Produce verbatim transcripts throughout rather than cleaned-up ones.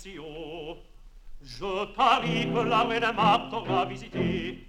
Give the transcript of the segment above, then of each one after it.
si haut. Je parie que la reine Map t'aura visité.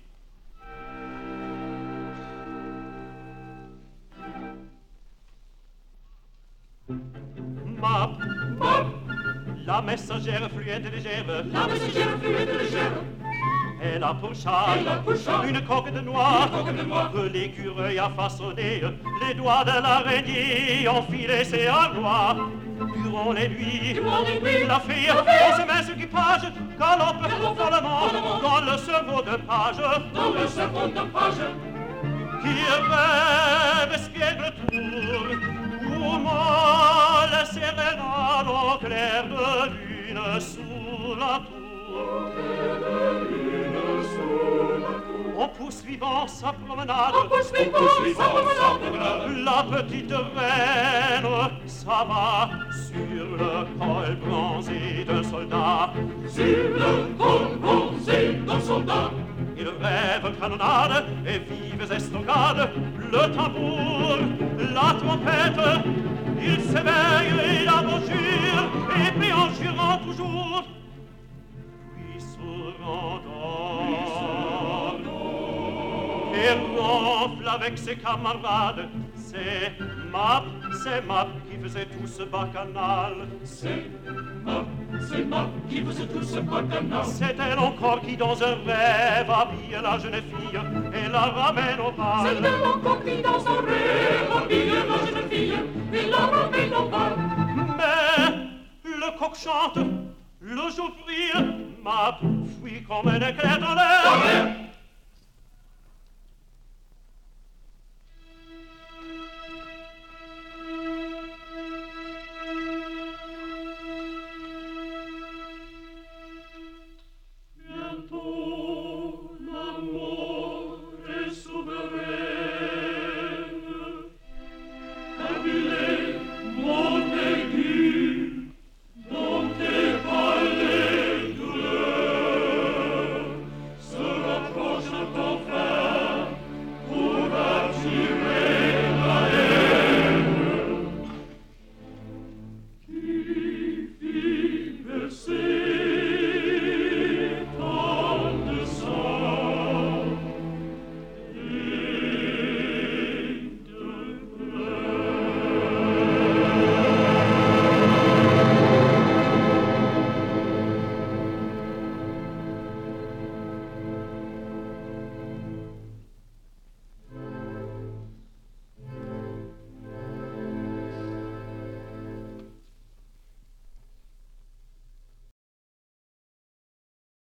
Map, Map, la messagère fluette et légère, la messagère fluette et légère, elle a pour châle, elle a pour châle une coque de noix, une coque de noix, que l'écureuil a façonné, les doigts de l'araignée ont filé ses armoires. Durant les nuits, durant les nuits, la fille, la fille, en ce mince équipage, galope galope follement follement dans le cerveau de page, dans le cerveau de page, qui rêve espiègle tour, où molle sérénade au clair de lune sous la tour. En poursuivant sa promenade, en poursuivant sa promenade, la petite reine s'en va sur le col bronzé d'un soldat. Sur le col bronzé d'un soldat, il rêve canonnade et vives estocades, le tambour, la trompette, il s'éveille et la conjure, et puis en jurant toujours, puis se rendort, et ronfle avec ses camarades. C'est Map, c'est Map qui faisait tout ce bacchanal. c'est Map, c'est Map qui faisait tout ce bacchanal. C'est elle encore qui dans un rêve habille la jeune fille et la ramène au bal. C'est elle encore qui dans un rêve habille la jeune fille et la ramène au bal. Mais le coq chante, le jour brille, Map fuit comme un éclair dans l'air.